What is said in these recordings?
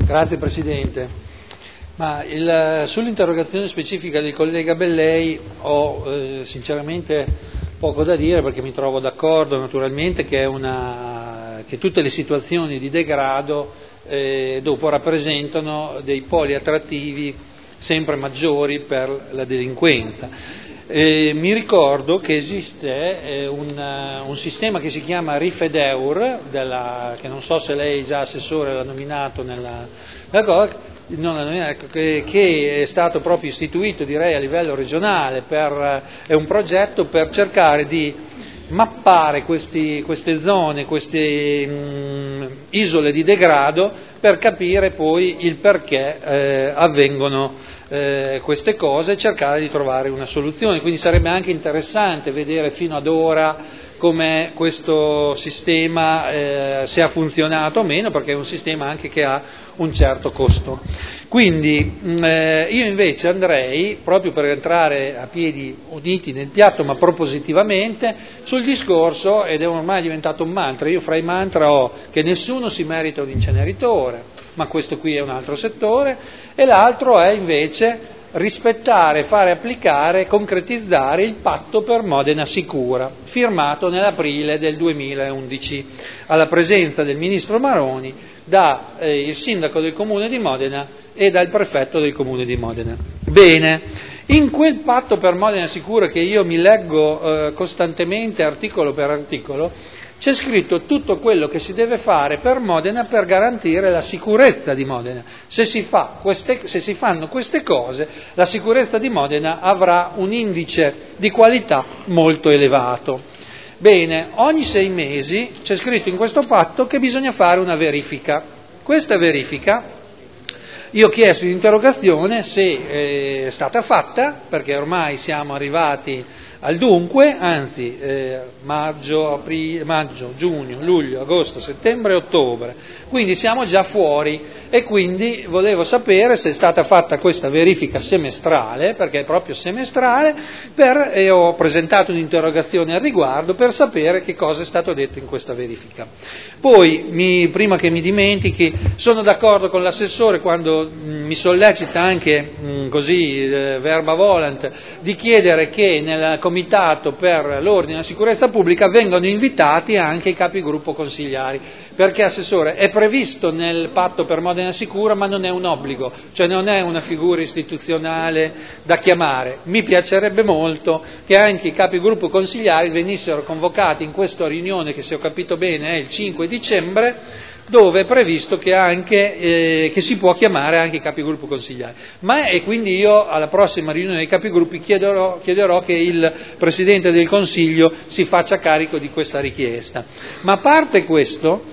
Grazie Presidente. Sull'interrogazione specifica del collega Bellei ho sinceramente poco da dire, perché mi trovo d'accordo naturalmente che tutte le situazioni di degrado dopo rappresentano dei poli attrattivi sempre maggiori per la delinquenza. Mi ricordo che esiste un sistema che si chiama Rifedeur, che non so se lei già assessore l'ha nominato che è stato proprio istituito, direi, a livello regionale, è un progetto per cercare di mappare queste zone, queste isole di degrado, per capire poi il perché avvengono queste cose e cercare di trovare una soluzione. Quindi sarebbe anche interessante vedere fino ad ora come questo sistema se ha funzionato o meno, perché è un sistema anche che ha un certo costo. Quindi io invece andrei, proprio per entrare a piedi uniti nel piatto, ma propositivamente, sul discorso, ed è ormai diventato un mantra. Io fra i mantra ho che nessuno si merita un inceneritore, ma questo qui è un altro settore, e l'altro è invece rispettare, fare applicare, concretizzare il patto per Modena Sicura, firmato nell'aprile del 2011, alla presenza del ministro Maroni, il sindaco del comune di Modena e dal prefetto del comune di Modena. Bene, in quel patto per Modena Sicura, che io mi leggo costantemente articolo per articolo, c'è scritto tutto quello che si deve fare per Modena per garantire la sicurezza di Modena. Se si fanno queste cose, la sicurezza di Modena avrà un indice di qualità molto elevato. Bene, ogni 6 mesi c'è scritto in questo patto che bisogna fare una verifica. Questa verifica, io ho chiesto in interrogazione se è stata fatta, perché ormai siamo arrivati al dunque, anzi maggio, giugno, luglio, agosto, settembre e ottobre, quindi siamo già fuori, e quindi volevo sapere se è stata fatta questa verifica semestrale, perché è proprio semestrale, e ho presentato un'interrogazione al riguardo per sapere che cosa è stato detto in questa verifica. Poi, prima che mi dimentichi, sono d'accordo con l'assessore quando mi sollecita anche verba volant, di chiedere che nel Comitato per l'Ordine e la Sicurezza Pubblica vengano invitati anche i capigruppo consigliari, perché, Assessore, è previsto nel patto per Modena Sicura, ma non è un obbligo, cioè non è una figura istituzionale da chiamare. Mi piacerebbe molto che anche i capigruppo consigliari venissero convocati in questa riunione, che, se ho capito bene, è il 5 dicembre, dove è previsto che si può chiamare anche i capigruppo consigliari. E quindi io alla prossima riunione dei capigruppi chiederò che il Presidente del Consiglio si faccia carico di questa richiesta. Ma a parte questo,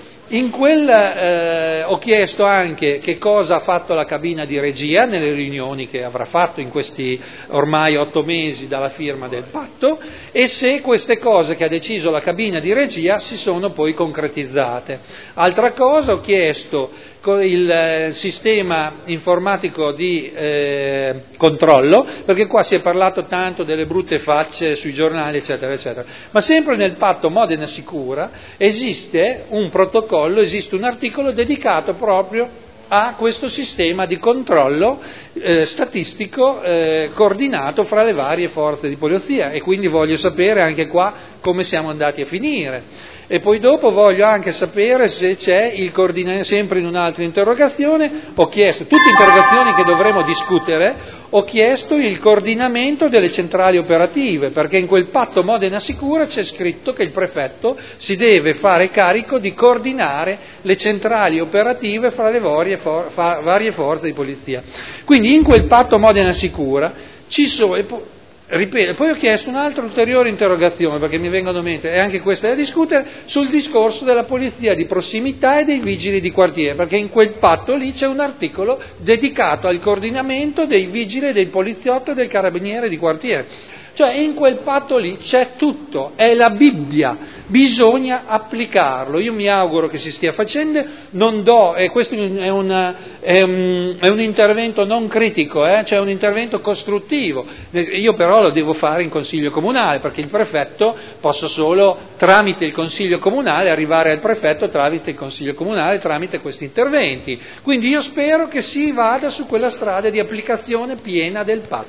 ho chiesto anche che cosa ha fatto la cabina di regia nelle riunioni che avrà fatto in questi ormai 8 mesi dalla firma del patto, e se queste cose che ha deciso la cabina di regia si sono poi concretizzate. Altra cosa, ho chiesto il sistema informatico di controllo, perché qua si è parlato tanto delle brutte facce sui giornali, eccetera, eccetera. Ma sempre nel patto Modena Sicura esiste un protocollo, esiste un articolo dedicato proprio a questo sistema di controllo statistico coordinato fra le varie forze di polizia, e quindi voglio sapere anche qua come siamo andati a finire. E poi dopo voglio anche sapere se c'è il coordinamento, sempre in un'altra interrogazione, ho chiesto, tutte interrogazioni che dovremo discutere, ho chiesto il coordinamento delle centrali operative, perché in quel patto Modena Sicura c'è scritto che il prefetto si deve fare carico di coordinare le centrali operative fra le varie forze di polizia. Quindi in quel patto Modena Sicura ci sono... Ripeto, poi ho chiesto un'altra ulteriore interrogazione, perché mi vengono in mente, e anche questa è da discutere, sul discorso della polizia di prossimità e dei vigili di quartiere, perché in quel patto lì c'è un articolo dedicato al coordinamento dei vigili, del poliziotto e del carabiniere di quartiere. Cioè in quel patto lì c'è tutto, è la Bibbia, bisogna applicarlo. Io mi auguro che si stia facendo, e questo è un intervento non critico, cioè un intervento costruttivo. Io però lo devo fare in consiglio comunale, perché il prefetto posso solo tramite il consiglio comunale arrivare al prefetto tramite il consiglio comunale, tramite questi interventi. Quindi io spero che si vada su quella strada di applicazione piena del patto.